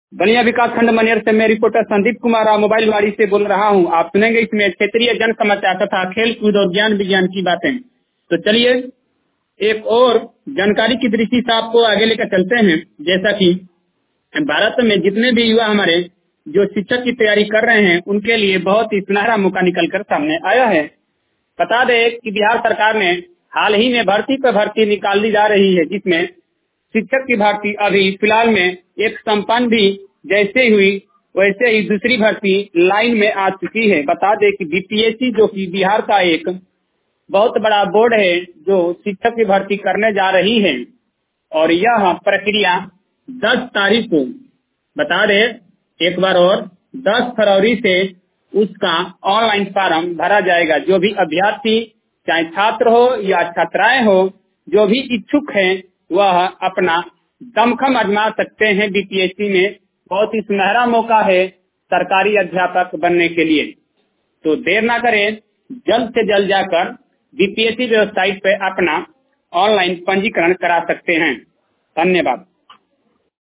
बलिया विकास खंड मनेर से मैं रिपोर्टर संदीप कुमार राव मोबाइल वाड़ी से बोल रहा हूं। आप सुनेंगे इसमें क्षेत्रीय जन समाचार तथा खेल कूद और ज्ञान विज्ञान की बातें। तो चलिए एक और जानकारी की दृष्टि से आपको आगे लेकर चलते हैं। जैसा कि भारत में जितने भी युवा हमारे जो शिक्षक की तैयारी कर रहे हैं उनके लिए बहुत ही सुनहरा मौका निकल कर सामने आया है। बता दें कि बिहार सरकार ने हाल ही में भर्ती पर भर्ती निकाली जा रही है, जिसमें शिक्षक की भर्ती अभी फिलहाल में एक संपन्न भी जैसे हुई वैसे ही दूसरी भर्ती लाइन में आ चुकी है। बता दें कि बीपीएससी जो कि बिहार का एक बहुत बड़ा बोर्ड है जो शिक्षक की भर्ती करने जा रही है और यह प्रक्रिया 10 तारीख को, बता दें एक बार और, 10 फरवरी से उसका ऑनलाइन फॉर्म भरा जाएगा। जो भी अभ्यर्थी चाहे छात्र हो या छात्राएं हो, जो भी इच्छुक हैं वह अपना दमखम आजमा सकते हैं। बीपीएससी में बहुत ही सुनहरा मौका है सरकारी अध्यापक बनने के लिए। तो देर ना करें, जल्द से जल्द जाकर बीपीएससी वेबसाइट पे अपना ऑनलाइन पंजीकरण करा सकते हैं। धन्यवाद।